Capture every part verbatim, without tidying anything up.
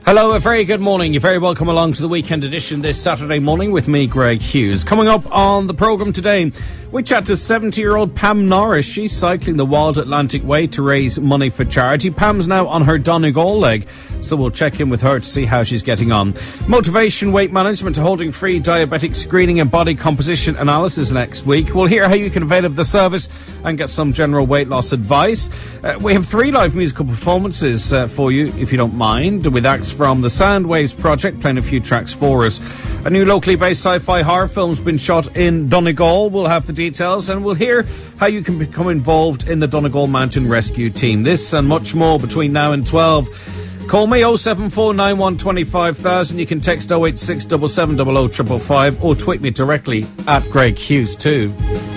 Hello, a very good morning. You're very welcome along to the weekend edition this Saturday morning with me, Greg Hughes. Coming up on the programme today, we chat to seventy-year-old Pam Norris. She's cycling the Wild Atlantic Way to raise money for charity. Pam's now on her Donegal leg, so we'll check in with her to see how she's getting on. Motivation Weight Management holding free diabetic screening and body composition analysis next week. We'll hear how you can avail of the service and get some general weight loss advice. Uh, we have three live musical performances uh, for you, if you don't mind, with acts from the Soundwaves project playing a few tracks for us. A new locally based sci-fi horror film's been shot in Donegal. We'll have the details, and we'll hear how you can become involved in the Donegal Mountain Rescue Team. This and much more between now and twelve. Call me oh seven four nine one two five thousand. You can text oh eight six seven seven zero zero five five five or tweet me directly at Greg Hughes too.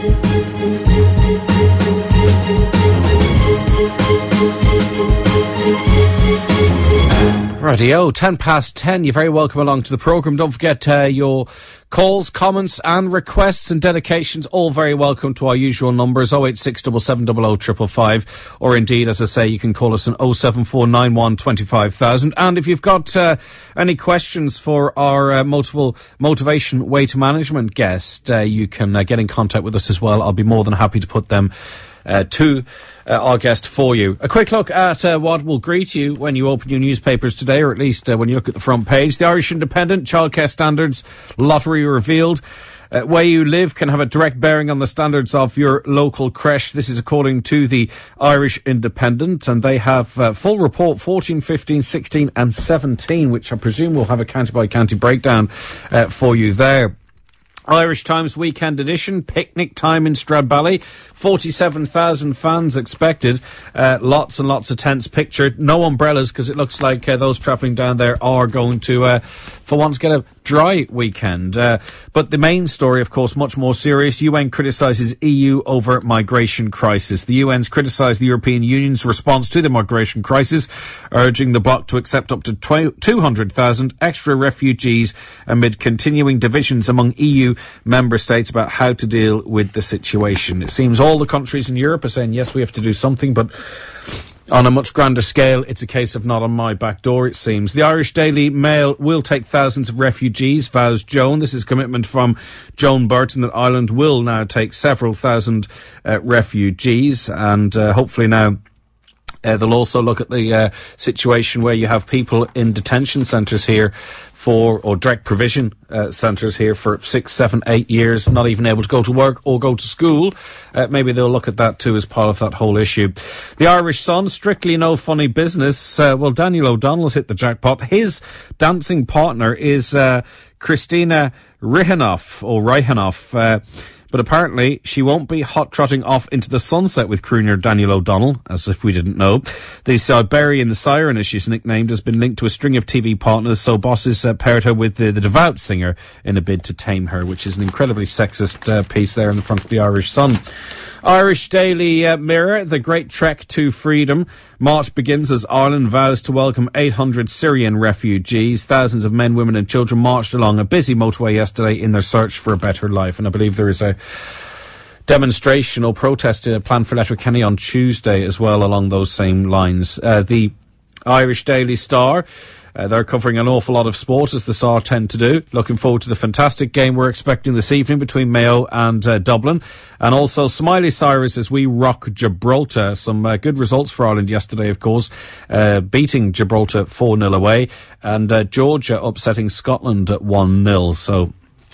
Rightio, ten past ten. You're very welcome along to the programme. Don't forget uh, your calls, comments and requests and dedications, all very welcome to our usual numbers, oh eight six seven seven zero zero five five five, or indeed, as I say, you can call us on oh seven four nine one two five thousand. And if you've got uh, any questions for our uh, multiple motivation weight management guest, uh, you can uh, get in contact with us as well. I'll be more than happy to put them Uh, to uh, our guest for you. A quick look at uh, what will greet you when you open your newspapers today, or at least uh, when you look at the front page. The Irish Independent, childcare standards, lottery revealed. Uh, where you live can have a direct bearing on the standards of your local creche. This is according to the Irish Independent, and they have uh, full report fourteen, fifteen, sixteen and seventeen, which I presume will have a county-by-county breakdown uh, for you there. Irish Times Weekend Edition, picnic time in Stradbally. forty-seven thousand fans expected. Uh, lots and lots of tents pictured. No umbrellas, because it looks like uh, those travelling down there are going to, uh, for once, get a dry weekend. Uh, but the main story, of course, much more serious. U N criticises E U over migration crisis. The U N's criticised the European Union's response to the migration crisis, urging the bloc to accept up to two hundred thousand extra refugees amid continuing divisions among E U member states about how to deal with the situation. It seems all the countries in Europe are saying, yes, we have to do something, but on a much grander scale, it's a case of not on my back door, it seems. The Irish Daily Mail will take thousands of refugees, vows Joan. This is commitment from Joan Burton that Ireland will now take several thousand uh, refugees, and uh, hopefully now Uh, they'll also look at the uh, situation where you have people in detention centres here for, or direct provision uh, centres here for six, seven, eight years, not even able to go to work or go to school. Uh, maybe they'll look at that too as part of that whole issue. The Irish Sun, strictly no funny business. Uh, well, Daniel O'Donnell's hit the jackpot. His dancing partner is uh, Christina Rihanoff, or Rihanoff, uh, but apparently she won't be hot-trotting off into the sunset with crooner Daniel O'Donnell, as if we didn't know. The Siberian, the Siren, as she's nicknamed, has been linked to a string of T V partners, so bosses uh, paired her with the, the devout singer in a bid to tame her, which is an incredibly sexist uh, piece there in the front of the Irish Sun. Irish Daily uh, Mirror, the Great Trek to Freedom. March begins as Ireland vows to welcome eight hundred Syrian refugees. Thousands of men, women and children marched along a busy motorway yesterday in their search for a better life. And I believe there is a demonstration or protest uh, planned for Letterkenny on Tuesday as well along those same lines. Uh, the Irish Daily Star, Uh, they're covering an awful lot of sport, as the Star tend to do. Looking forward to the fantastic game we're expecting this evening between Mayo and uh, Dublin. And also Smiley Cyrus as we rock Gibraltar. Some uh, good results for Ireland yesterday, of course, uh, beating Gibraltar four nil away. And uh, Georgia upsetting Scotland at one nil. So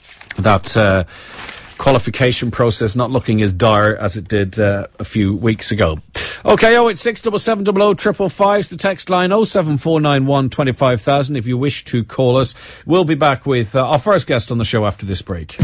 that Uh, qualification process not looking as dire as it did uh, a few weeks ago. OK, oh eight six seven seven zero zero five five five is the text line, oh seven four nine one two five thousand if you wish to call us. We'll be back with uh, our first guest on the show after this break.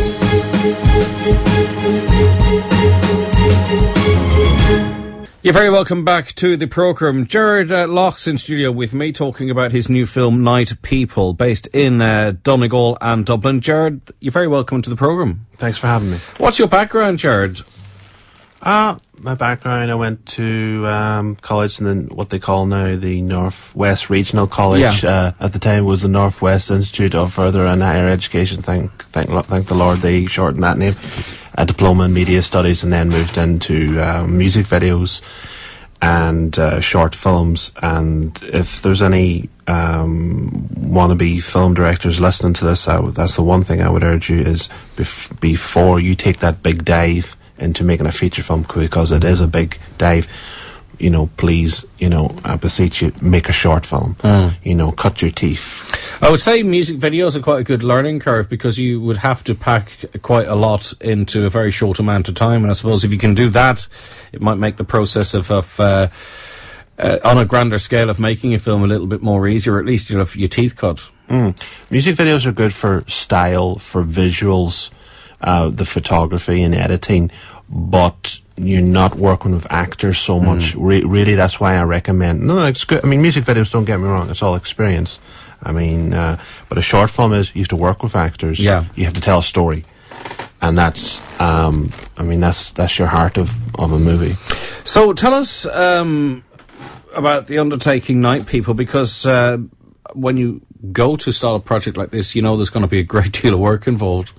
You're very welcome back to the programme. Jared uh, Loch's in studio with me talking about his new film Night People, based in uh, Donegal and Dublin. Jared, you're very welcome to the programme. Thanks for having me. What's your background, Jared? Uh, my background, I went to um, college in the, what they call now the North West Regional College. Yeah. Uh, at the time it was the North West Institute of Further and Higher Education. Thank, thank, thank the Lord they shortened that name. A diploma in media studies, and then moved into um, music videos and uh, short films. And if there's any um, wannabe film directors listening to this, I w- that's the one thing I would urge you is bef- before you take that big dive into making a feature film, because it is a big dive, you know, please, you know, I beseech you, make a short film. Mm. You know, cut your teeth. I would say music videos are quite a good learning curve, because you would have to pack quite a lot into a very short amount of time. And I suppose if you can do that, it might make the process of, of uh, uh, on a grander scale of making a film a little bit more easier, or at least, you know, your teeth cut. Mm. Music videos are good for style, for visuals, uh, the photography and editing, but you're not working with actors so much. Mm. Re- really, that's why I recommend. No, it's good. I mean, music videos, don't get me wrong, it's all experience. I mean, uh, but a short film is you have to work with actors. Yeah. You have to tell a story, and that's, um, I mean, that's that's your heart of of a movie. So tell us um, about the undertaking Night People, because uh, when you go to start a project like this, you know there's going to be a great deal of work involved.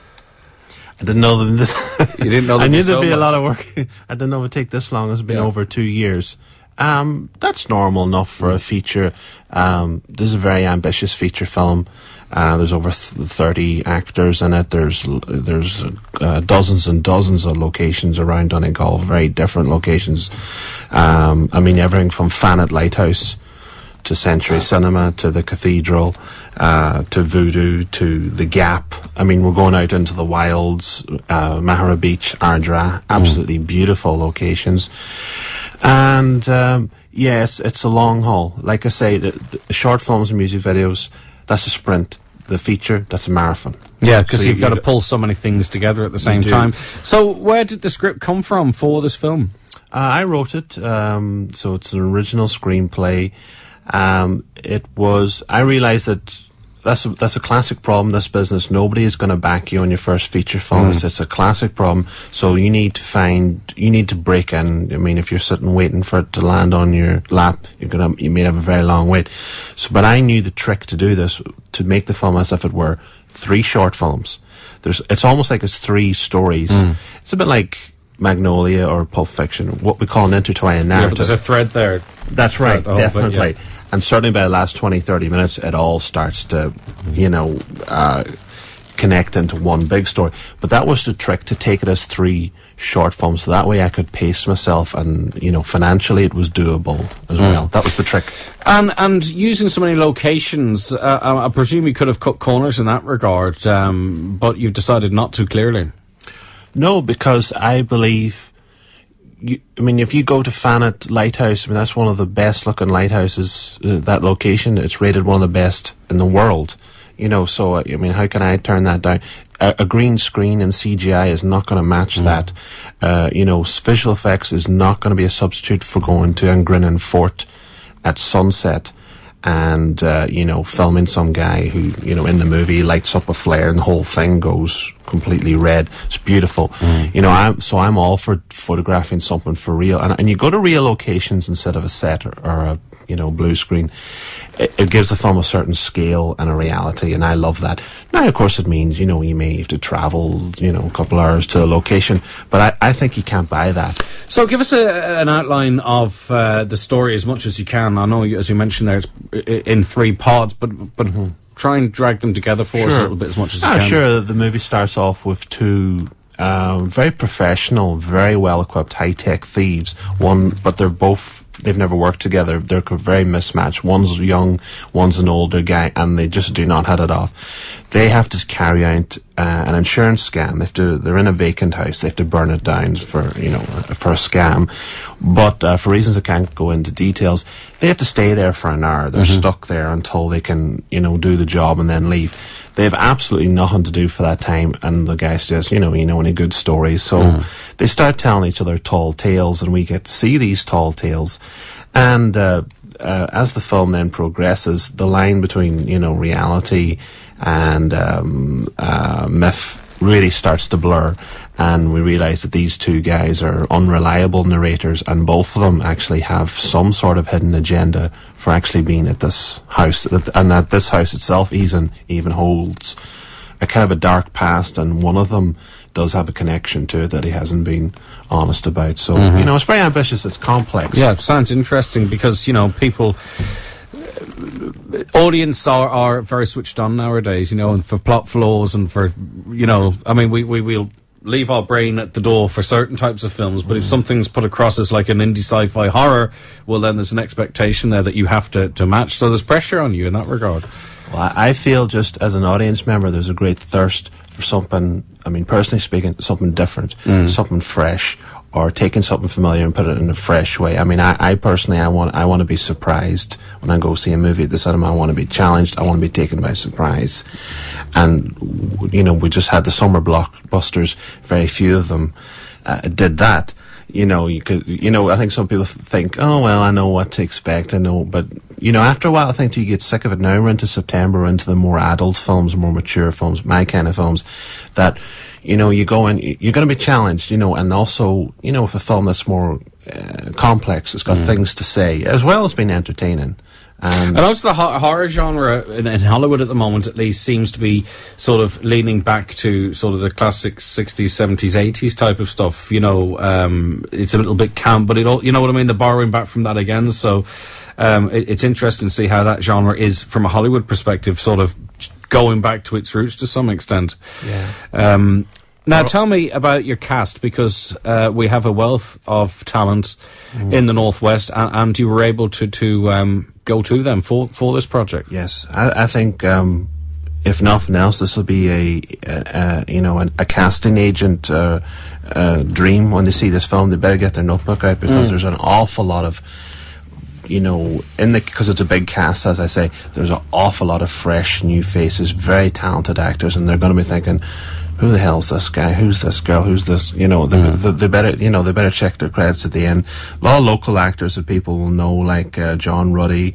I didn't know that this. You didn't know that I knew so there'd be much. a lot of work. I didn't know it would take this long. It's been Yeah. over two years. Um, that's normal enough for a feature. Um, this is a very ambitious feature film. Uh, there's over th- thirty actors in it. There's there's uh, dozens and dozens of locations around Donegal, very different locations. Um, I mean, everything from Fanet Lighthouse to Century Cinema to the Cathedral, uh, to Voodoo to the Gap. I mean, we're going out into the wilds, uh, Mahara Beach, Ardra, absolutely mm. beautiful locations. And um, yes, it's a long haul. Like I say, the, the short films and music videos, that's a sprint. The feature, that's a marathon. Yeah, because so you've you, got you to pull so many things together at the same do. time. So where did the script come from for this film? Uh, I wrote it, um, so it's an original screenplay. Um, it was, I realised that that's a, that's a classic problem, this business. Nobody is going to back you on your first feature film. Mm. It's, it's a classic problem. So you need to find, you need to break in. I mean, if you're sitting waiting for it to land on your lap, you're gonna, you may have a very long wait. So, but I knew the trick to do this, to make the film as if it were three short films. There's, it's almost like it's three stories. Mm. It's a bit like Magnolia or Pulp Fiction, what we call an intertwining narrative. Yeah, but there's a thread there. That's right, definitely. Bit, yeah. And certainly by the last twenty, thirty minutes, it all starts to, you know, uh, connect into one big story. But that was the trick, to take it as three short films. So that way I could pace myself, and, you know, financially it was doable as mm. well. That was the trick. And and using so many locations, uh, I, I presume you could have cut corners in that regard, um, but you've decided not to, clearly. No, because I believe... You, I mean, if you go to Fanet Lighthouse, I mean, that's one of the best looking lighthouses, uh, that location. It's rated one of the best in the world. You know, so, uh, I mean, how can I turn that down? A, a green screen and C G I is not going to match mm. that. Uh, you know, visual effects is not going to be a substitute for going to Angrinnan Fort at sunset and, uh, you know, filming some guy who, you know, in the movie lights up a flare and the whole thing goes completely red. It's beautiful. Mm. You know, I'm, so I'm all for photographing something for real. And, and you go to real locations instead of a set or, or a, you know, blue screen. It, it gives the film a certain scale and a reality, and I love that. Now, of course, it means, you know, you may have to travel, you know, a couple hours to a location, but I, I think you can't buy that. So give us a, an outline of uh, the story as much as you can. I know, as you mentioned there, it's in three parts, but but mm-hmm. try and drag them together for sure. us a little bit as much as ah, you can. Sure, the movie starts off with two um, very professional, very well-equipped, high-tech thieves. One, but they're both... They've never worked together. They're very mismatched. One's young, one's an older guy, and they just do not hit it off. They have to carry out uh, an insurance scam. They have to. They're in a vacant house. They have to burn it down for, you know, for a scam. But uh, for reasons I can't go into details, they have to stay there for an hour. They're mm-hmm. stuck there until they can, you know, do the job and then leave. They have absolutely nothing to do for that time, and the guy says, you know, you know any good stories. So mm. they start telling each other tall tales, and we get to see these tall tales. And uh, uh, as the film then progresses, the line between, you know, reality and um, uh, myth really starts to blur, and we realise that these two guys are unreliable narrators, and both of them actually have some sort of hidden agenda for actually being at this house, and that this house itself even, even holds a kind of a dark past, and one of them does have a connection to it that he hasn't been honest about. So, mm-hmm. you know, it's very ambitious, it's complex. Yeah, it sounds interesting because, you know, people... audience are, are very switched on nowadays, you know, and for plot flaws and for, you know, I mean, we, we, we'll leave our brain at the door for certain types of films, but mm. if something's put across as like an indie sci-fi horror, well, then there's an expectation there that you have to, to match, so there's pressure on you in that regard. Well, I feel just as an audience member, there's a great thirst for something, I mean, personally speaking, something different, mm. something fresh, or taking something familiar and put it in a fresh way. I mean, I, I personally, I want, I want to be surprised when I go see a movie at the cinema. I want to be challenged. I want to be taken by surprise. And, you know, we just had the summer blockbusters. Very few of them uh, did that. You know, you could, you know, I think some people think, oh, well, I know what to expect. I know, but, you know, after a while, I think you get sick of it. Now we're into September, into the more adult films, more mature films, my kind of films, that, you know, you go in, you're going to be challenged, you know, and also, you know, if a film that's more uh, complex, it's got mm. things to say, as well as being entertaining. And also the ho- horror genre in, in Hollywood at the moment, at least, seems to be sort of leaning back to sort of the classic sixties, seventies, eighties type of stuff. You know, um, it's a little bit camp, but it all, you know what I mean? They're borrowing back from that again. So um, it, it's interesting to see how that genre is, from a Hollywood perspective, sort of going back to its roots to some extent. Yeah. Um, now, tell me about your cast, because uh, we have a wealth of talent mm. in the Northwest, and, and you were able to to um, go to them for, for this project. Yes, I, I think um, if nothing else, this will be a, a, a you know a, a casting agent uh, uh, dream when they see this film. They better get their notebook out, because mm. there's an awful lot of, you know, in the, because it's a big cast, as I say, there's an awful lot of fresh new faces, very talented actors, and they're going to be thinking, who the hell's this guy? Who's this girl? Who's this? You know, they, mm. they, they better, you know, they better check their credits at the end. A lot of local actors that people will know, like uh, John Ruddy,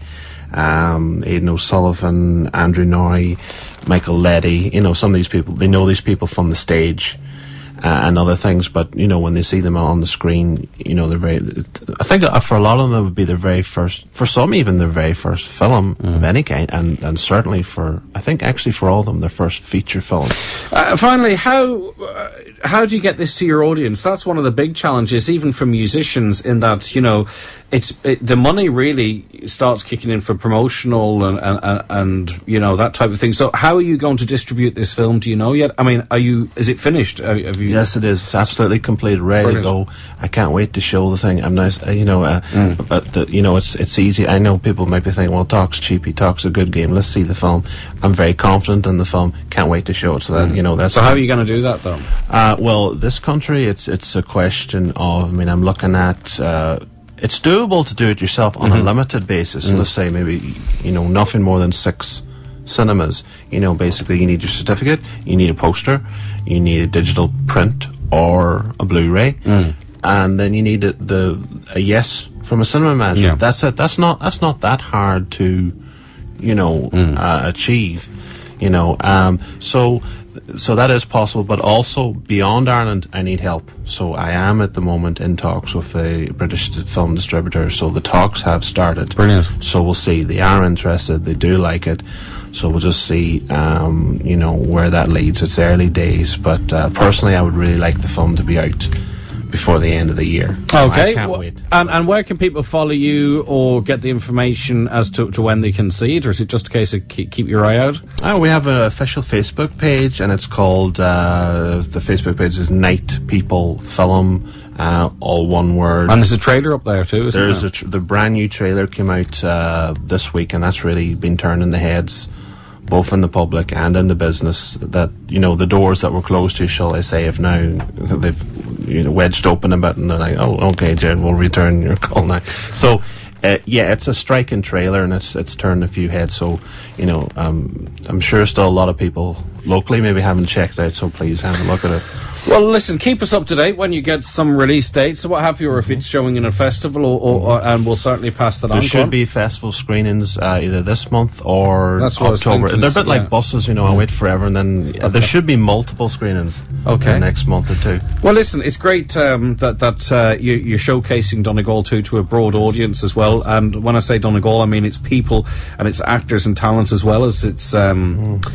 um, Aidan O'Sullivan, Andrew Norrie, Michael Leddy. You know, some of these people, they know these people from the stage uh, and other things, but, you know, when they see them on the screen, you know, they're very, I think uh, for a lot of them, it would be their very first, for some even their very first film mm. of any kind, and, and certainly for, I think actually for all of them, their first feature film. Uh, finally, how uh, how do you get this to your audience? That's one of the big challenges, even for musicians, in that, you know, it's it, the money really starts kicking in for promotional and, and, and, and, you know, that type of thing. So how are you going to distribute this film? Do you know yet? I mean, are you, is it finished? Have you? Yes, it is. It's absolutely complete, ready Brilliant. to go. I can't wait to show the thing. I'm nice, uh, you know, uh, mm. but, the, you know, it's it's easy. I know people might be thinking, well, talk's cheap, he talks a good game, let's see the film. I'm very confident in the film. Can't wait to show it. So that, mm. you know, that's... So how are you going to do that, though? Uh, well, this country, it's it's a question of, I mean, I'm looking at... Uh, it's doable to do it yourself on mm-hmm. a limited basis. Mm. Let's say maybe, you know, nothing more than six cinemas. You know, basically you need your certificate, you need a poster, you need a digital print or a Blu-ray, mm. and then you need a, the a yes from a cinema manager. Yeah. That's it. That's not that's not that hard to, you know, mm. uh, achieve. You know, um, so so that is possible. But also beyond Ireland, I need help. So I am at the moment in talks with a British film distributor. So the talks have started. Brilliant. So we'll see. They are interested. They do like it. So we'll just see, um, you know, where that leads. It's early days, but uh, personally, I would really like the film to be out before the end of the year. Okay. I can't well, wait. And, and where can people follow you or get the information as to, to when they can see it, or is it just a case of keep, keep your eye out? Oh, we have an official Facebook page, and it's called, uh, the Facebook page is Night People Film, uh, all one word. And there's a trailer up there too, isn't There's there? a tr- the brand new trailer came out uh, this week, and that's really been turning the heads both in the public and in the business, that, you know, the doors that were closed to, shall I say, have now, they've, you know, wedged open a bit, and they're like, oh, okay, Jared, we'll return your call now. So, uh, yeah, it's a striking trailer, and it's it's turned a few heads, so, you know, um, I'm sure still a lot of people locally maybe haven't checked out, so please have a look at it. Well, listen, keep us up to date when you get some release dates or what have you, or if it's showing in a festival, or, or, or and we'll certainly pass that there on. There should be festival screenings uh, either this month or That's what October. Thinking, They're a bit yeah. like buses, you know, I wait forever, and then okay. uh, there should be multiple screenings okay. in the next month or two. Well, listen, it's great um, that, that uh, you, you're showcasing Donegal too to a broad audience as well, and when I say Donegal, I mean it's people and it's actors and talent as well as it's... Um, mm.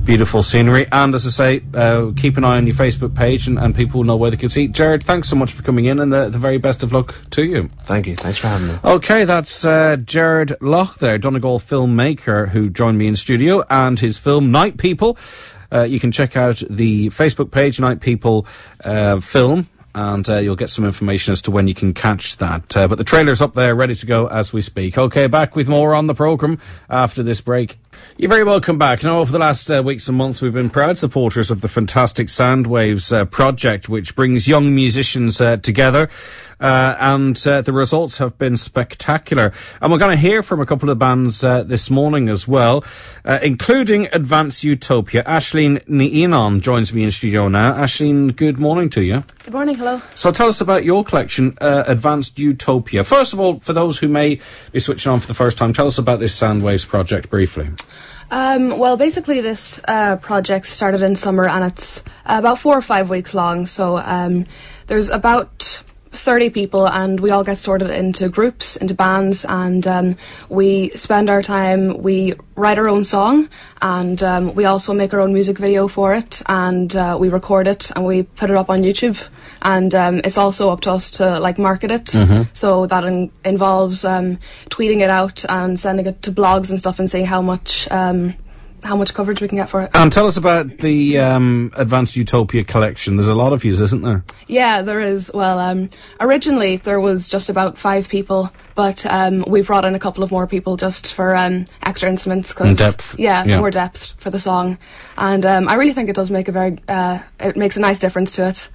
beautiful scenery. And as I say, uh, keep an eye on your Facebook page, and, and people will know where they can see. Jared, thanks so much for coming in, and the, the very best of luck to you. Thank you. Thanks for having me. Okay, that's uh, Jared Loch there, Donegal filmmaker, who joined me in studio, and his film Night People. Uh, you can check out the Facebook page, Night People uh, Film, and uh, you'll get some information as to when you can catch that. Uh, but the trailer's up there, ready to go as we speak. Okay, back with more on the programme after this break. You're very welcome back. Now, over the last uh, weeks and months, we've been proud supporters of the fantastic Soundwaves uh, project, which brings young musicians uh, together, uh, and uh, the results have been spectacular. And we're going to hear from a couple of bands uh, this morning as well, uh, including Advanced Utopia. Aisling Ní Aonáin joins me in studio now. Aisling, good morning to you. Good morning, hello. So tell us about your collection, uh, Advanced Utopia. First of all, for those who may be switching on for the first time, tell us about this Soundwaves project briefly. Um, well, basically this uh, project started in summer, and it's uh, about four or five weeks long. So um, there's about thirty people, and we all get sorted into groups, into bands, and um, we spend our time, we write our own song, and um, we also make our own music video for it, and uh, we record it, and we put it up on YouTube. And um, it's also up to us to like market it. Mm-hmm. So that in- involves um, tweeting it out and sending it to blogs and stuff, and seeing how much um, how much coverage we can get for it. And tell us about the um, Advanced Utopia collection. There's a lot of yous, isn't there? Yeah, there is. Well, um, originally there was just about five people, but um, we brought in a couple of more people just for um, extra instruments. Cause, depth. Yeah, yeah, more depth for the song. And um, I really think it does make a very, uh, it makes a nice difference to it.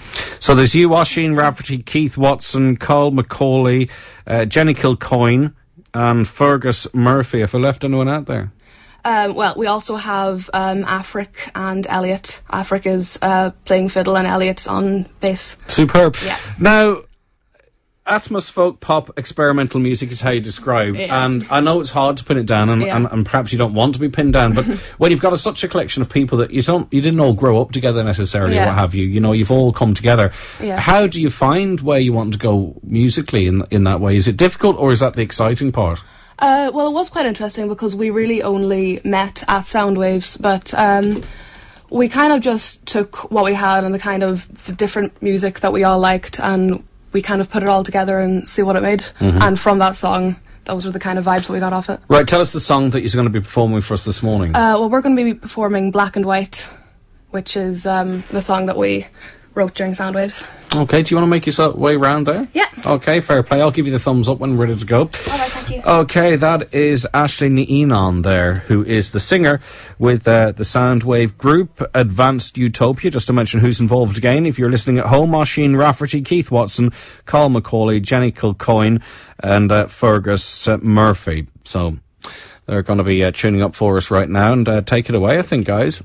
So there's you, Oisín Rafferty, Keith Watson, Carl Macaulay, uh, Jenny Kilcoyne, and Fergus Murphy. If I left anyone out there? Um, well, we also have um, Afric and Elliot. Afric is uh, playing fiddle, and Elliot's on bass. Superb. Yeah. Now, Atmos folk pop experimental music is how you describe, yeah. and I know it's hard to pin it down, and, yeah. and, and perhaps you don't want to be pinned down, but when you've got a, such a collection of people that you don't, you didn't all grow up together necessarily, yeah. or what have you, you know, you've all come together. Yeah. How do you find where you want to go musically in in that way? Is it difficult, or is that the exciting part? Uh, well, it was quite interesting because we really only met at Soundwaves, but um, we kind of just took what we had and the kind of the different music that we all liked, and we kind of put it all together and see what it made. Mm-hmm. And from that song, those were the kind of vibes that we got off it. Right, tell us the song that you're going to be performing for us this morning. Uh, well, we're going to be performing Black and White, which is um, the song that we wrote during Soundwaves. Okay, do you want to make your way round there? Yeah. Okay, fair play. I'll give you the thumbs up when we're ready to go. All right, thank you. Okay, that is Aisling Ní Aonáin there, who is the singer with uh, the Soundwave group Advanced Utopia. Just to mention who's involved again, if you're listening at home, Oisín Rafferty, Keith Watson, Carl Macaulay, Jenny Kilcoyne, and uh, Fergus uh, Murphy. So they're going to be uh, tuning up for us right now, and uh, take it away, I think, guys.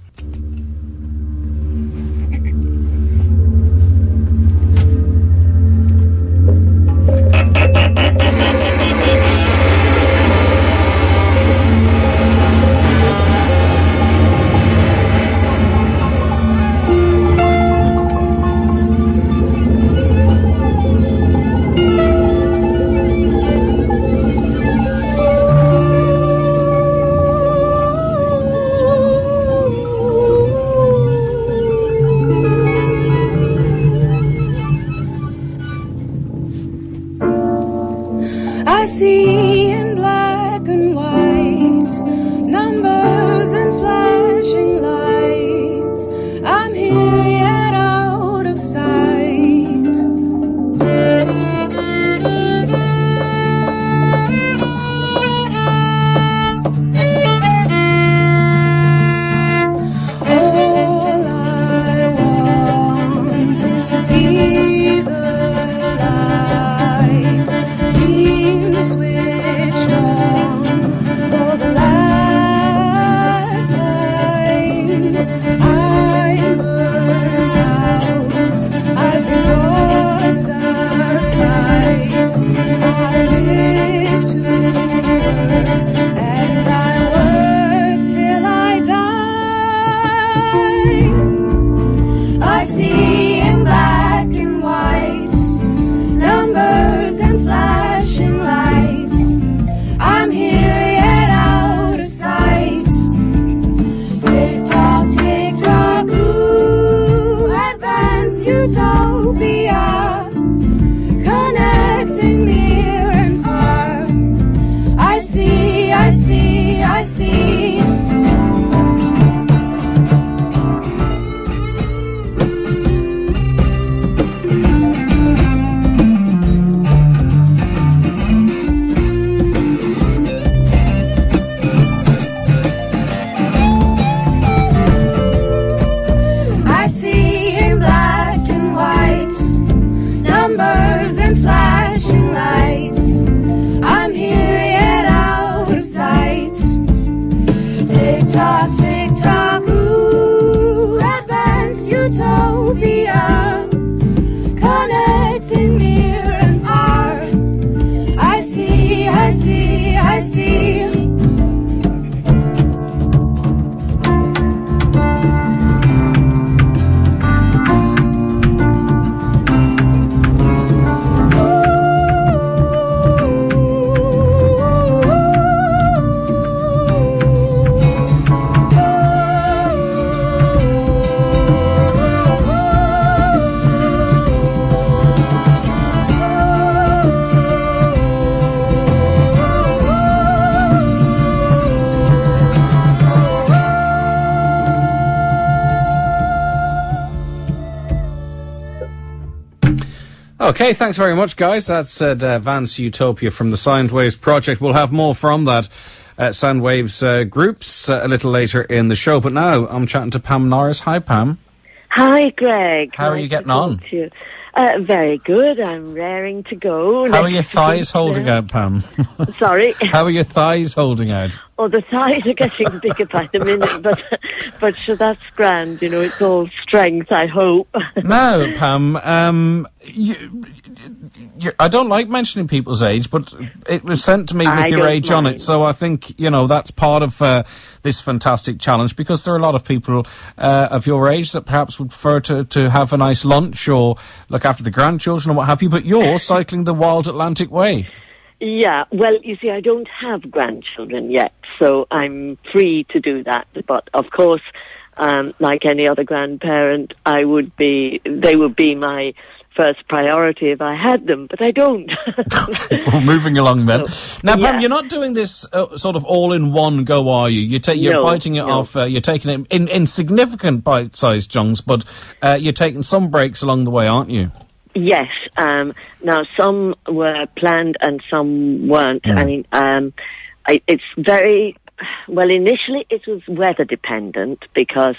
Okay, thanks very much, guys. That's uh, Vance Utopia from the Soundwaves project. We'll have more from that uh, Soundwaves uh, groups uh, a little later in the show. But now I'm chatting to Pam Norris. Hi, Pam. Hi, Greg. How are you getting on? You. Uh, very good. I'm raring to go. How are your thighs holding out, Pam? Sorry? How are your thighs holding out? Oh, the thighs are getting bigger by the minute, but but so that's grand. You know, it's all strength, I hope. Now, Pam, um, you, you, I don't like mentioning people's age, but it was sent to me with I your age mind. on it, so I think, you know, that's part of uh, this fantastic challenge, because there are a lot of people uh, of your age that perhaps would prefer to, to have a nice lunch or look after the grandchildren or what have you, but you're cycling the Wild Atlantic Way. Yeah, well, you see, I don't have grandchildren yet, so I'm free to do that. But, of course, um, like any other grandparent, I would be, they would be my first priority if I had them, but I don't. Well, moving along then. So, now, Pam, yeah. you're not doing this uh, sort of all in one go, are you? You're, ta- you're No, biting it no. off, uh, you're taking it in, in significant bite-sized chunks, but uh, you're taking some breaks along the way, aren't you? Yes. Um, now, some were planned and some weren't. Mm. I mean, um, I, it's very... Well, initially it was weather dependent because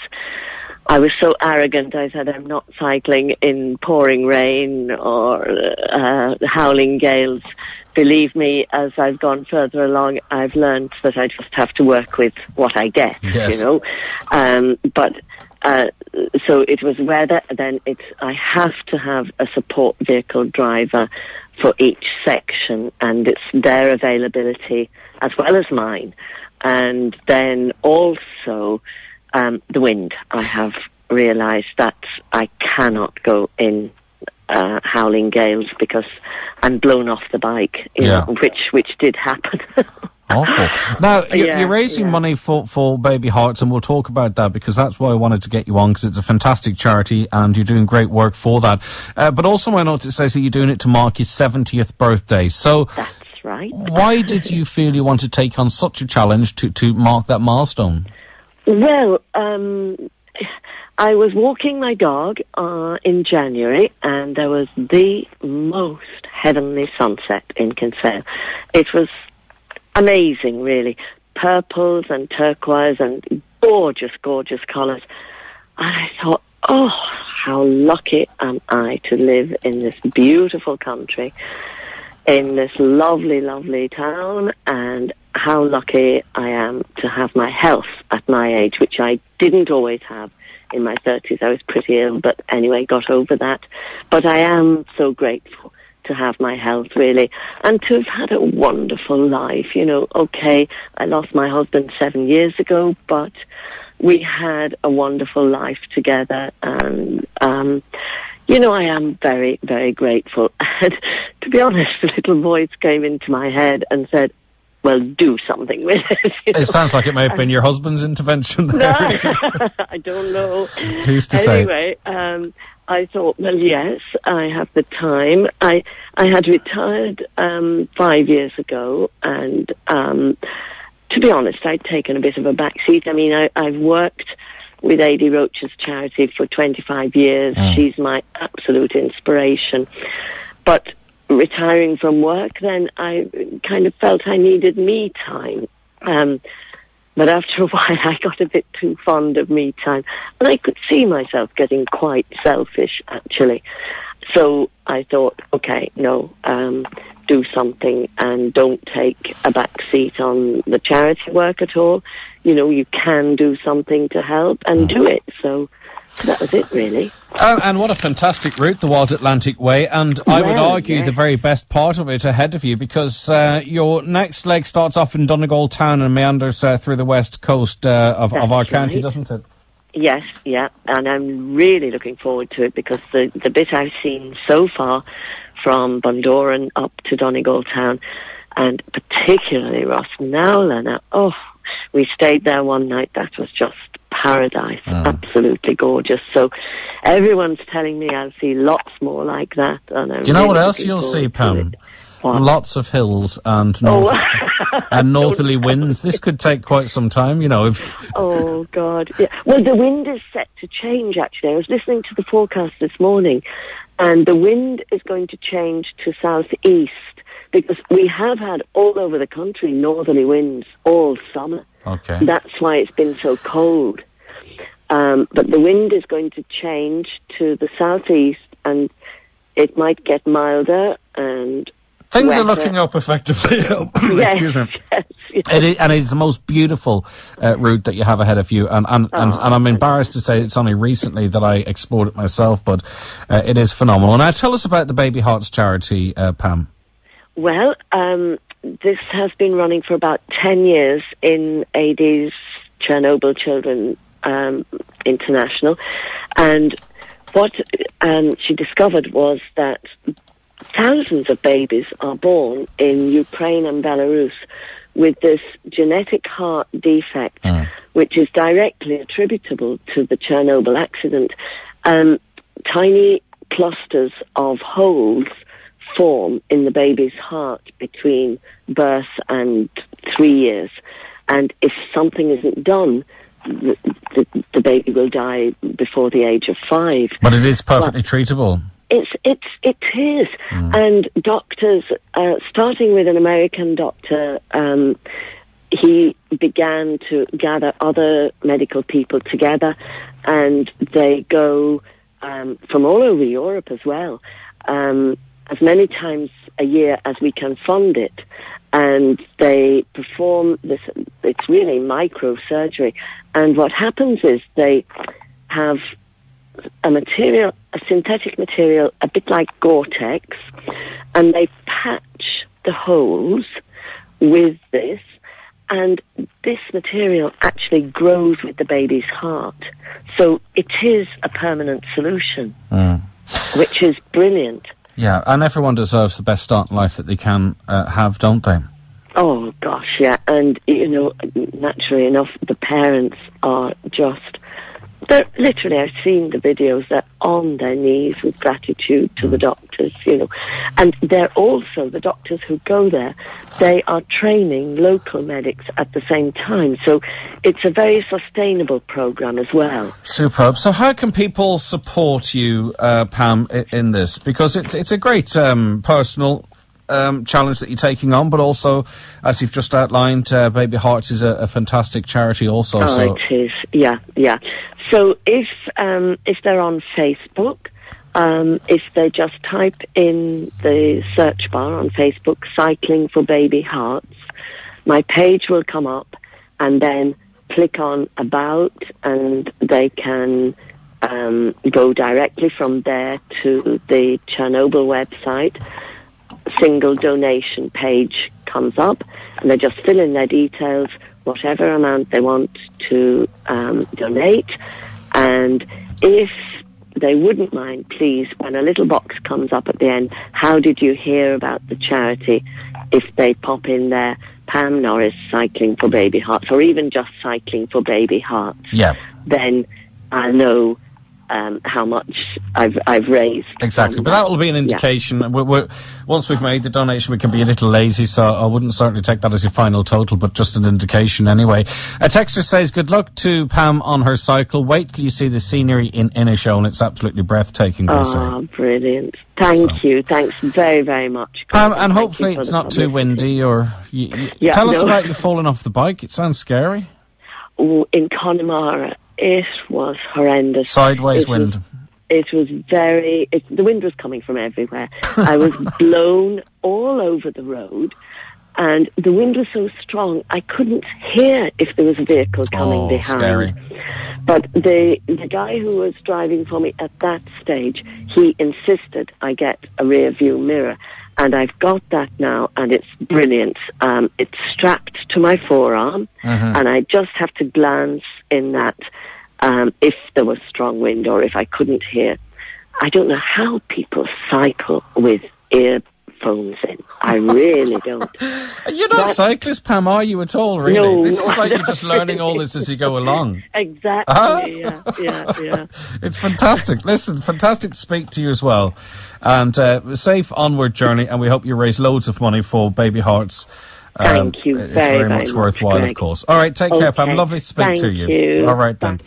I was so arrogant. I said, I'm not cycling in pouring rain or uh, howling gales. Believe me, as I've gone further along, I've learned that I just have to work with what I get, Yes. you know. Um, but... Uh, so it was weather, then it's, I have to have a support vehicle driver for each section, and it's their availability as well as mine. And then also, um, the wind. I have realised that I cannot go in, uh, howling gales because I'm blown off the bike, you Yeah. know, which, which did happen. Awful. Now, you're, Yeah, you're raising yeah. money for, for Baby Hearts, and we'll talk about that because that's why I wanted to get you on, because it's a fantastic charity and you're doing great work for that. Uh, but also my note, it says that you're doing it to mark your seventieth birthday. So That's right. why did you feel you want to take on such a challenge to, to mark that milestone? Well, um, I was walking my dog uh, in January, and there was the most heavenly sunset in Kinsale. It was amazing, really. Purples and turquoise and gorgeous, gorgeous colours. And I thought, oh, how lucky am I to live in this beautiful country, in this lovely, lovely town, and how lucky I am to have my health at my age, which I didn't always have. In my thirties, I was pretty ill, but anyway, got over that. But I am so grateful to have my health, really, and to have had a wonderful life. You know, okay, I lost my husband seven years ago, but we had a wonderful life together, and, um, you know, I am very, very grateful. And to be honest, a little voice came into my head and said, well, do something with it. You know? It sounds like it may have been your husband's intervention there. No, I don't know. Who's to say? Anyway, um, I thought, well, yes, I have the time. I I had retired um, five years ago, and um, to be honest, I'd taken a bit of a back seat. I mean, I, I've worked with A D Roach's charity for twenty-five years. Mm. She's my absolute inspiration. But retiring from work, then I kind of felt I needed me time. Um, but after a while, I got a bit too fond of me time. And I could see myself getting quite selfish, actually. So I thought, okay, no, um, do something and don't take a back seat on the charity work at all. You know, you can do something to help and do it. So that was it, really. Uh, and what a fantastic route, the Wild Atlantic Way, and I would Well, argue yes. the very best part of it ahead of you, because uh, your next leg starts off in Donegal town and meanders uh, through the west coast uh, of, of That's our county, right. doesn't it? Yes, yeah, and I'm really looking forward to it because the, the bit I've seen so far from Bundoran up to Donegal town, and particularly Rosnowla, now, oh, we stayed there one night, that was just paradise, Mm. absolutely gorgeous. So everyone's telling me I'll see lots more like that. And I'm Do you know really what else looking you'll see, forward to Pam? it. What? Lots of hills and Oh. north- and northerly winds. This could take quite some time, you know. If, Oh, God. Yeah. Well, the wind is set to change, actually. I was listening to the forecast this morning, And the wind is going to change to southeast, because we have had all over the country northerly winds all summer. Okay. That's why it's been so cold. Um, but the wind is going to change to the southeast, and it might get milder and Things wetter. are looking up effectively. Yes, Excuse me. yes, yes. It is, and it's the most beautiful uh, route that you have ahead of you. And and, and, Oh, and I'm embarrassed to say it's only recently that I explored it myself, but uh, it is phenomenal. Now, tell us about the Baby Hearts charity, uh, Pam. Well, um, this has been running for about ten years in A D's Chernobyl Children um, International. And what um, she discovered was that thousands of babies are born in Ukraine and Belarus with this genetic heart defect, Mm. which is directly attributable to the Chernobyl accident. Um, tiny clusters of holes form in the baby's heart between birth and three years. And if something isn't done, the, the, the baby will die before the age of five. But it is perfectly treatable. It's it's it is, Mm. and doctors, uh, starting with an American doctor, um, he began to gather other medical people together, and they go um, from all over Europe as well, um, as many times a year as we can fund it, and they perform this. It's really microsurgery, and what happens is they have a material, a synthetic material, a bit like Gore-Tex, and they patch the holes with this, and this material actually grows with the baby's heart. So it is a permanent solution, Mm. which is brilliant. Yeah, and everyone deserves the best start in life that they can uh, have, don't they? Oh, gosh, yeah. And, you know, naturally enough, the parents are just... They're literally, I've seen the videos, they're on their knees with gratitude to the doctors, you know. And they're also, the doctors who go there, they are training local medics at the same time. So it's a very sustainable program as well. Superb. So how can people support you, uh, Pam, i- in this? Because it's, it's a great um, personal um, challenge that you're taking on, but also, as you've just outlined, uh, Baby Hearts is a, a fantastic charity also. Oh, so. it is, yeah, yeah. So if um, if they're on Facebook, um, if they just type in the search bar on Facebook, Cycling for Baby Hearts, my page will come up, and then click on About, and they can um, go directly from there to the Chernobyl website. Single donation page comes up, and they just fill in their details, whatever amount they want to um, donate. And if they wouldn't mind, please, when a little box comes up at the end, how did you hear about the charity? If they pop in there, Pam Norris Cycling for Baby Hearts, or even just Cycling for Baby Hearts, Yeah. then I know um, how much I've I've raised. Exactly, from but that will be an indication. We're, we're, once we've made the donation, we can be a little lazy, so I wouldn't certainly take that as your final total, but just an indication anyway. A texter says, good luck to Pam on her cycle. Wait till you see the scenery in Inishowen. It's absolutely breathtaking, they say. Oh, brilliant. Thank So. you. Thanks very, very much. Pam, and Thank you hopefully for it's the not too publicity. windy, or... You, you, Yeah, tell us no. about you falling off the bike. It sounds scary. Oh, in Connemara, it was horrendous. Sideways It was- wind. It was very... It, the wind was coming from everywhere. I was blown all over the road, and the wind was so strong I couldn't hear if there was a vehicle coming Oh, behind. scary. But the the guy who was driving for me at that stage, he insisted I get a rear view mirror, and I've got that now, and it's brilliant. Um, it's strapped to my forearm, Mhm. and I just have to glance in that um, if there was strong wind or if I couldn't hear. I don't know how people cycle with earphones in. I really don't. You're not a That- cyclist, Pam, are you at all, really? No, this no, is like I'm you're just not learning all really. this as you go along. Exactly. Ah. Yeah, yeah, yeah. It's fantastic. Listen, fantastic to speak to you as well. And uh, safe onward journey, and we hope you raise loads of money for Baby Hearts. Um, Thank you It's very, very very much much, worthwhile, of Greg. course. All right, take care, Pam. Okay. Lovely to speak to Thank you. you. All right, then. Bye.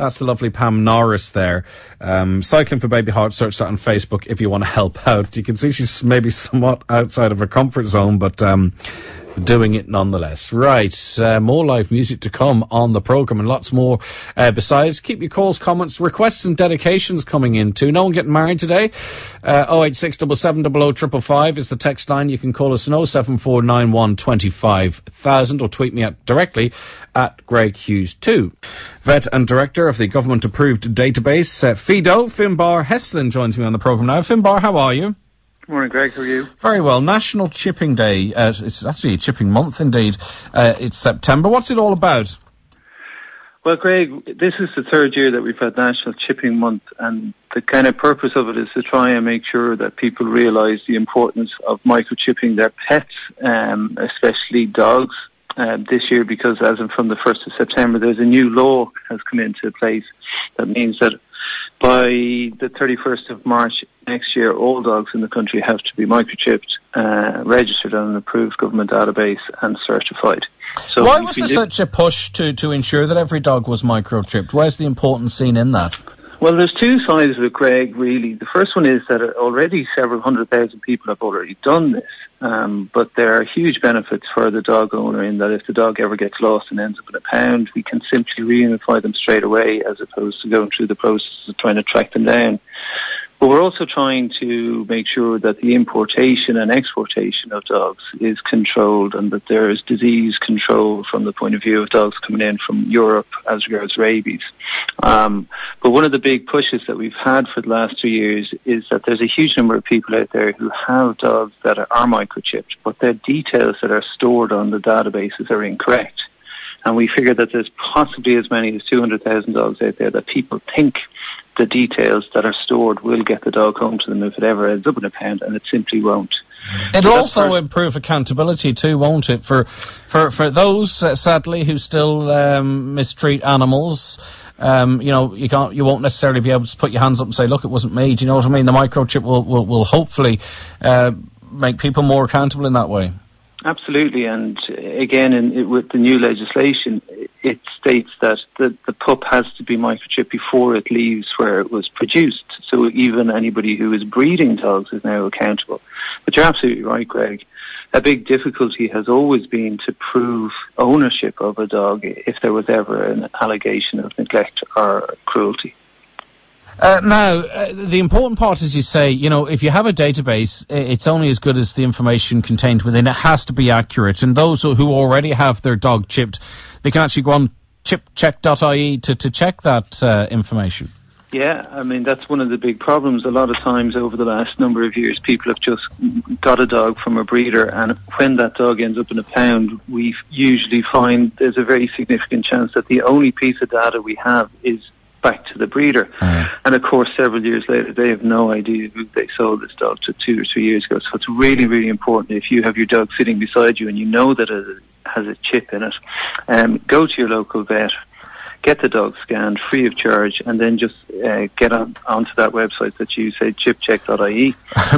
That's the lovely Pam Norris there. Um, Cycling for Baby Heart, search that on Facebook if you want to help out. You can see she's maybe somewhat outside of her comfort zone, but um, doing it nonetheless. Right, uh, more live music to come on the programme and lots more uh, besides. Keep your calls, comments, requests and dedications coming in too. No one getting married today. Uh, oh eight six seven seven zero zero five five is the text line. You can call us on oh seven four nine one two five thousand or tweet me at directly at Greg Hughes two. Vet and Director of the government-approved database, uh, Fido, Finbar Heslin joins me on the programme now. Finbar, how are you? Morning, Greg. How are you? Very well. National Chipping Day. Uh, it's actually a chipping month, indeed. Uh, it's September. What's it all about? Well, Greg, this is the third year that we've had National Chipping Month, and the kind of purpose of it is to try and make sure that people realise the importance of microchipping their pets, um, especially dogs, uh, this year, because as of from the first of September, there's a new law has come into place that means that by the thirty-first of March next year, all dogs in the country have to be microchipped, uh, registered on an approved government database and certified. So why was there such a push to, to ensure that every dog was microchipped? Where's the importance seen in that? Well, there's two sides of it, Greg, really. The first one is that already several hundred thousand people have already done this, um, but there are huge benefits for the dog owner in that if the dog ever gets lost and ends up in a pound, we can simply reunify them straight away as opposed to going through the process of trying to track them down. But we're also trying to make sure that the importation and exportation of dogs is controlled and that there is disease control from the point of view of dogs coming in from Europe as regards rabies. Um, but one of the big pushes that we've had for the last two years is that there's a huge number of people out there who have dogs that are, are microchipped, but their details that are stored on the databases are incorrect. And we figure that there's possibly as many as two hundred thousand dogs out there that people think the details that are stored will get the dog home to them if it ever ends up in a pound, and it simply won't. It'll so also part- improve accountability too, won't it? For for for those uh, sadly who still um, mistreat animals, um, you know, you can't, you won't necessarily be able to put your hands up and say, "Look, it wasn't me." Do you know what I mean? The microchip will will, will hopefully uh, make people more accountable in that way. Absolutely, and again, in, it, with the new legislation, it states that the, the pup has to be microchipped before it leaves where it was produced. So even anybody who is breeding dogs is now accountable. But you're absolutely right, Greg. A big difficulty has always been to prove ownership of a dog if there was ever an allegation of neglect or cruelty. Uh, now, uh, the important part is you say, you know, if you have a database, it's only as good as the information contained within. It has to be accurate. And those who already have their dog chipped, they can actually go on chip check dot I E to, to check that uh, information. Yeah, I mean, that's one of the big problems. A lot of times over the last number of years, people have just got a dog from a breeder, and when that dog ends up in a pound, we usually find there's a very significant chance that the only piece of data we have is back to the breeder. Uh, and of course, several years later, they have no idea who they sold this dog to two or three years ago. So it's really, really important if you have your dog sitting beside you and you know that it has a chip in it, um, go to your local vet, get the dog scanned free of charge, and then just uh, get on onto that website that you say, chip check dot I E.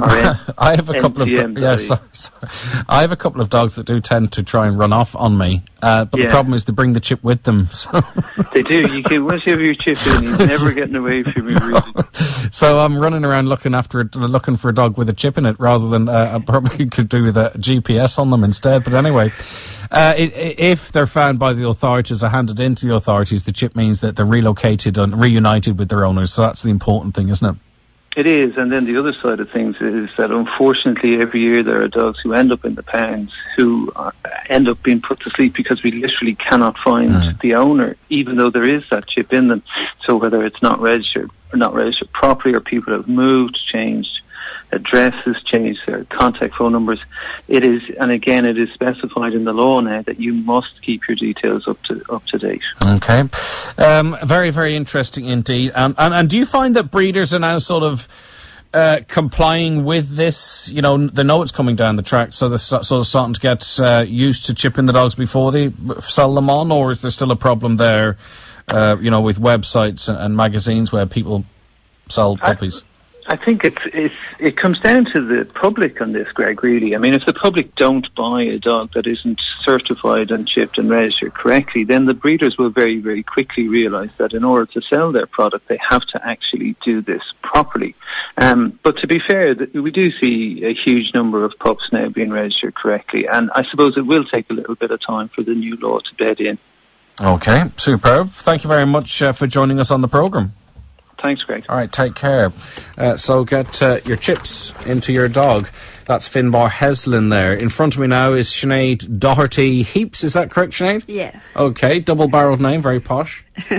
I have a couple of do- yeah, sorry, sorry. I have a couple of dogs that do tend to try and run off on me, uh, but yeah. The problem is they bring the chip with them. So. They do. You can, once you have your chip in, you're never getting away from you. Really. So I'm running around looking after it, looking for a dog with a chip in it, rather than uh, I probably could do with a G P S on them instead. But anyway. Uh, it, if they're found by the authorities or handed into the authorities, the chip means that they're relocated and reunited with their owners. So that's the important thing, isn't it? It is. And then the other side of things is that unfortunately every year there are dogs who end up in the pounds who are, end up being put to sleep because we literally cannot find mm. the owner, even though there is that chip in them. So whether it's not registered or not registered properly, or people have moved, changed addresses, changed their contact phone numbers, it is, and again, it is specified in the law now that you must keep your details up to up to date. Okay, um, very, very interesting indeed. Um, and and do you find that breeders are now sort of uh, complying with this? You know, they know it's coming down the track, so they're sort of starting to get uh, used to chipping the dogs before they sell them on, or is there still a problem there? Uh, you know, with websites and, and magazines where people sell puppies. I- I think it's it's it comes down to the public on this, Greg, really. I mean, if the public don't buy a dog that isn't certified and chipped and registered correctly, then the breeders will very, very quickly realise that in order to sell their product, they have to actually do this properly. Um, but to be fair, we do see a huge number of pups now being registered correctly, and I suppose it will take a little bit of time for the new law to bed in. Okay, superb. Thank you very much uh, for joining us on the programme. Thanks, Greg. All right, take care. Uh, so get uh, your chips into your dog. That's Finbar Heslin there. In front of me now is Sinead Doherty Heaps. Is that correct, Sinead? Yeah. Okay, double-barreled name, very posh.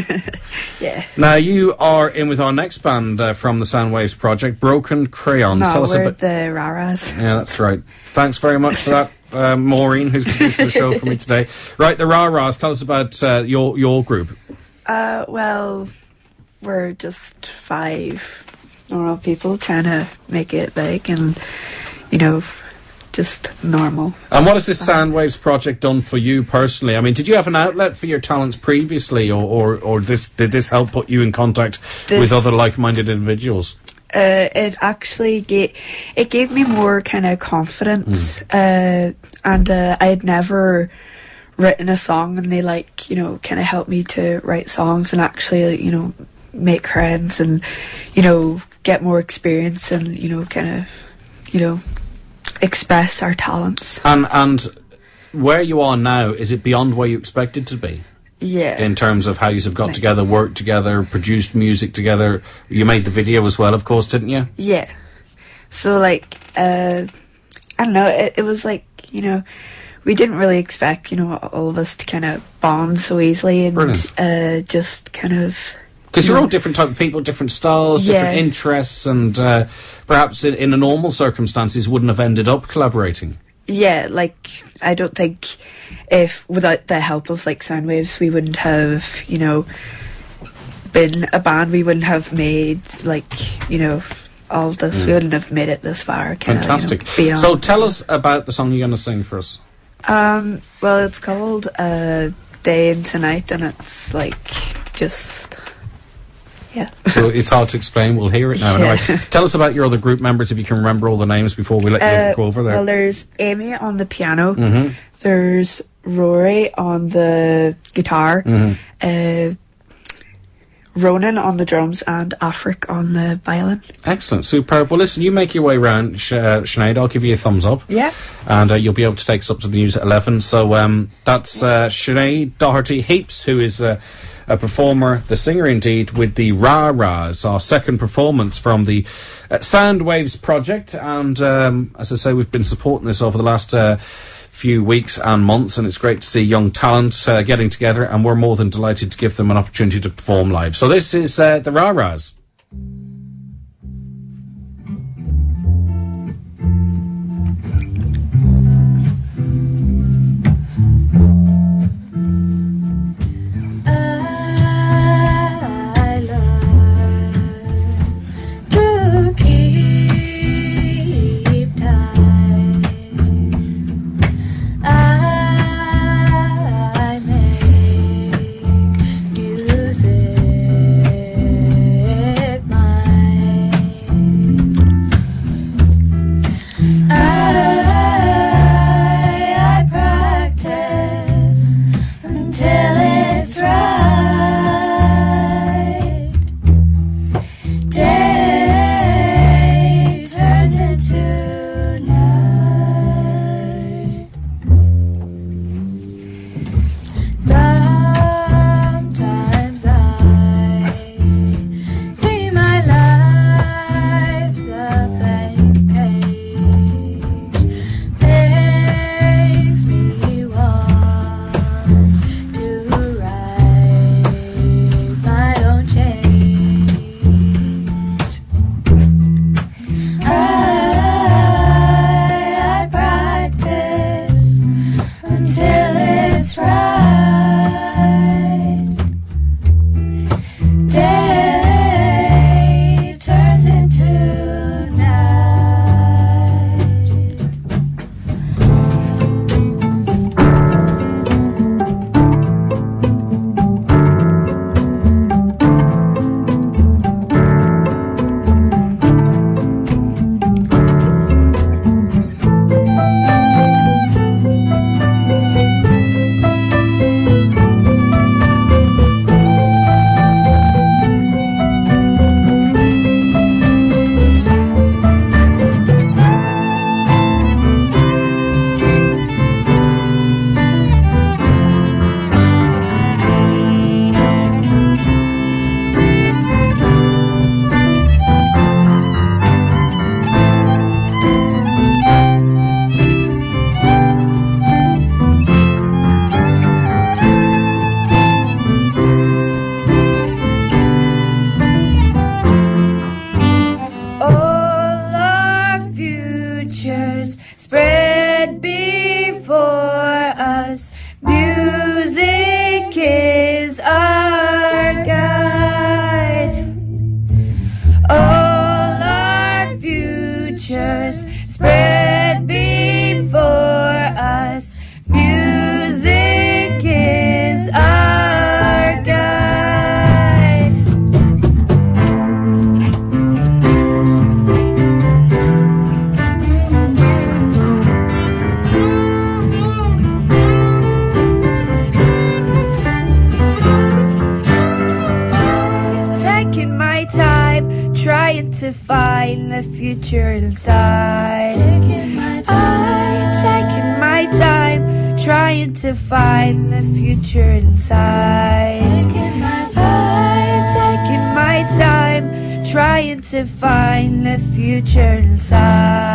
Yeah. Now, you are in with our next band uh, from the Soundwaves project, Broken Crayons. No, Tell us we're about the Raras. Yeah, that's right. Thanks very much for that, uh, Maureen, who's producing the show for me today. Right, the Raras. Tell us about uh, your your group. Uh, well, we're just five normal people trying to make it big and, you know, just normal. And what has this Soundwaves project done for you personally? I mean, did you have an outlet for your talents previously, or, or, or this did this help put you in contact This- with other like-minded individuals? Uh, it actually gave it gave me more kind of confidence, uh, and uh, I had never written a song, and they like you know kind of helped me to write songs and actually you know make friends and you know get more experience and you know kind of you know express our talents. And and where you are now, is it beyond where you expected to be? Yeah. In terms of how you have got Like- together, worked together, produced music together. You made the video as well, of course, didn't you? Yeah. So, like, uh, I don't know, it, it was like, you know, we didn't really expect, you know, all of us to kind of bond so easily and Brilliant. uh, just kind of... Because you you're know, all different type of people, different styles, different Yeah. interests, and uh, perhaps in, in a normal circumstances wouldn't have ended up collaborating. Yeah, like, I don't think if, without the help of, like, Soundwaves, we wouldn't have, you know, been a band, we wouldn't have made, like, you know, all this, we wouldn't have made it this far. Kinda, Fantastic. You know, beyond. So tell us about the song you're going to sing for us. Um, well, it's called uh, Day into Night, and it's like just, yeah. So it's hard to explain. We'll hear it now. Yeah. Anyway, tell us about your other group members, if you can remember all the names before we let you Uh, go over there. Well, there's Amy on the piano. Mhm. There's Rory on the guitar. Mhm. Uh, Ronan on the drums, and Afric on the violin. Excellent, superb. Well, listen, you make your way round, Sh- uh, Sinead. I'll give you a thumbs up. Yeah. And uh, you'll be able to take us up to the news at eleven. So um, that's uh, Sinead Doherty Heaps, who is uh, a performer, the singer indeed, with the Raras, our second performance from the uh, Soundwaves project. And um, as I say, we've been supporting this over the last uh, few weeks and months, and it's great to see young talent uh, getting together, and we're more than delighted to give them an opportunity to perform live. So this is uh, the Raras. I learn to keep time. I make music. to find the future inside. I'm taking my time, trying to find the future inside. I'm taking my time, trying to find the future inside.